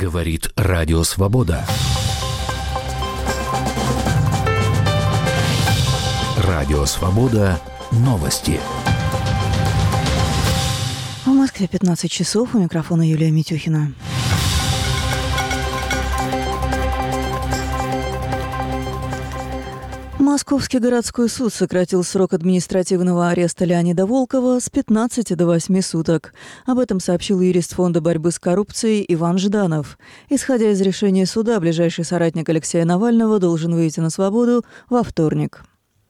Говорит Радио Свобода. Радио Свобода. Новости. В Москве 15 часов. У микрофона Юлия Митюхина. Московский городской суд сократил срок административного ареста Леонида Волкова с 15 до 8 суток. Об этом сообщил юрист Фонда борьбы с коррупцией Иван Жданов. Исходя из решения суда, ближайший соратник Алексея Навального должен выйти на свободу во вторник.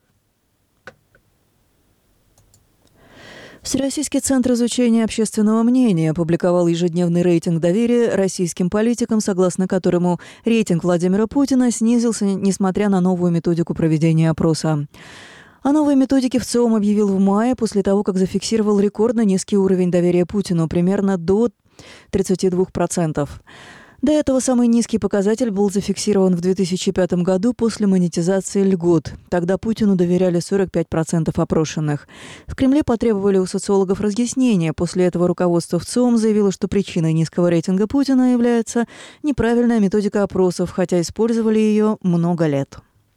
Всероссийский центр изучения общественного мнения опубликовал ежедневный рейтинг доверия российским политикам, согласно которому рейтинг Владимира Путина снизился, несмотря на новую методику проведения опроса. О новой методике ВЦИОМ объявил в мае, после того, как зафиксировал рекордно низкий уровень доверия Путину, примерно до 32%. До этого самый низкий показатель был зафиксирован в 2005 году после монетизации льгот. Тогда Путину доверяли 45% опрошенных. В Кремле потребовали у социологов разъяснения. После этого руководство ВЦИОМ заявило, что причиной низкого рейтинга Путина является неправильная методика опросов, хотя использовали ее много лет.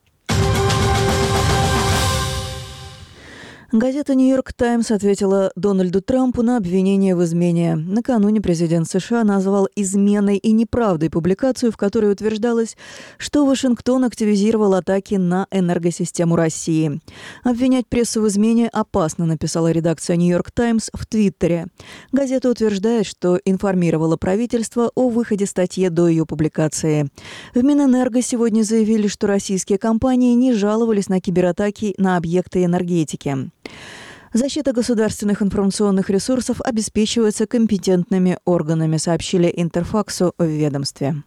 Газета «Нью-Йорк Таймс» ответила Дональду Трампу на обвинение в измене. Накануне президент США назвал изменой и неправдой публикацию, в которой утверждалось, что Вашингтон активизировал атаки на энергосистему России. «Обвинять прессу в измене опасно», написала редакция «Нью-Йорк Таймс» в Твиттере. Газета утверждает, что информировала правительство о выходе статьи до ее публикации. В Минэнерго сегодня заявили, что российские компании не жаловались на кибератаки на объекты энергетики. Защита государственных информационных ресурсов обеспечивается компетентными органами, сообщили Интерфаксу в ведомстве.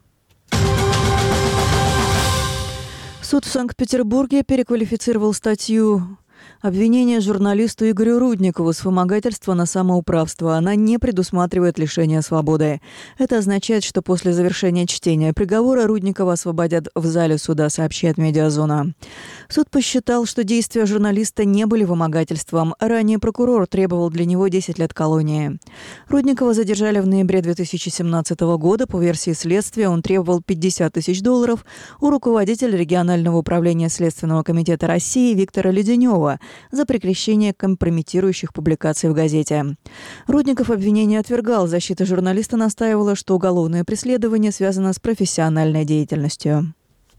Суд в Санкт-Петербурге переквалифицировал статью обвинения журналисту Игорю Рудникову с вымогательства на самоуправство. Она не предусматривает лишения свободы. Это означает, что после завершения чтения приговора Рудникова освободят в зале суда, сообщает «Медиазона». Суд посчитал, что действия журналиста не были вымогательством. Ранее прокурор требовал для него 10 лет колонии. Рудникова задержали в ноябре 2017 года. По версии следствия, он требовал $50 тысяч у руководителя регионального управления Следственного комитета России Виктора Леденева за прекращение компрометирующих публикаций в газете. Рудников обвинение отвергал. Защита журналиста настаивала, что уголовное преследование связано с профессиональной деятельностью.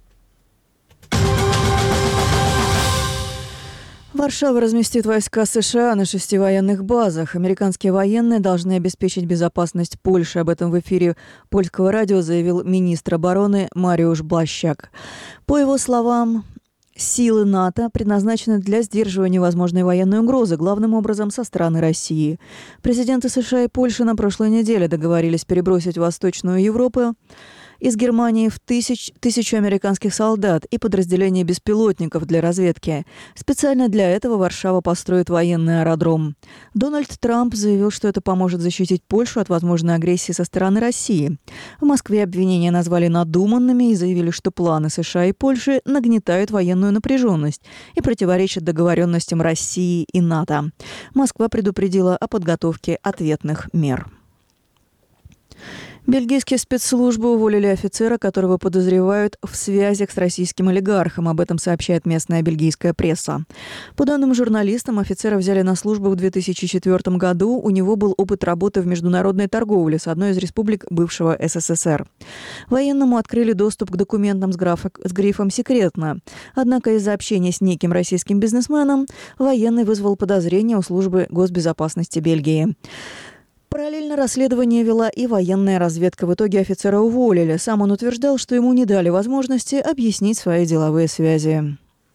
Варшава разместит войска США на 6 военных базах. Американские военные должны обеспечить безопасность Польши. Об этом в эфире польского радио заявил министр обороны Мариуш Блащак. По его словам, силы НАТО предназначены для сдерживания возможной военной угрозы, главным образом со стороны России. Президенты США и Польши на прошлой неделе договорились перебросить в Восточную Европу из Германии в тысячу американских солдат и подразделения беспилотников для разведки. Специально для этого Варшава построит военный аэродром. Дональд Трамп заявил, что это поможет защитить Польшу от возможной агрессии со стороны России. В Москве обвинения назвали надуманными и заявили, что планы США и Польши нагнетают военную напряженность и противоречат договоренностям России и НАТО. Москва предупредила о подготовке ответных мер. Бельгийские спецслужбы уволили офицера, которого подозревают в связях с российским олигархом. Об этом сообщает местная бельгийская пресса. По данным журналистам, офицера взяли на службу в 2004 году. У него был опыт работы в международной торговле с одной из республик бывшего СССР. Военному открыли доступ к документам с грифом «секретно». Однако из-за общения с неким российским бизнесменом военный вызвал подозрения у службы госбезопасности Бельгии. Параллельно расследование вела и военная разведка. В итоге офицера уволили. Сам он утверждал, что ему не дали возможности объяснить свои деловые связи.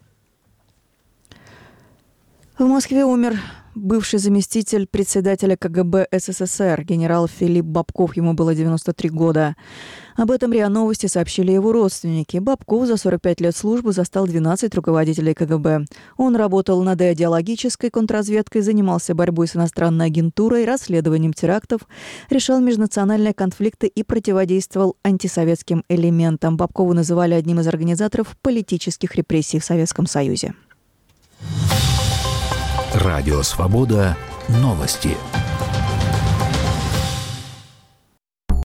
В Москве умер бывший заместитель председателя КГБ СССР, генерал Филипп Бобков. Ему было 93 года. Об этом РИА Новости сообщили его родственники. Бобков за 45 лет службы застал 12 руководителей КГБ. Он работал над идеологической контрразведкой, занимался борьбой с иностранной агентурой, расследованием терактов, решал межнациональные конфликты и противодействовал антисоветским элементам. Бобкова называли одним из организаторов политических репрессий в Советском Союзе. Радио Свобода. Новости.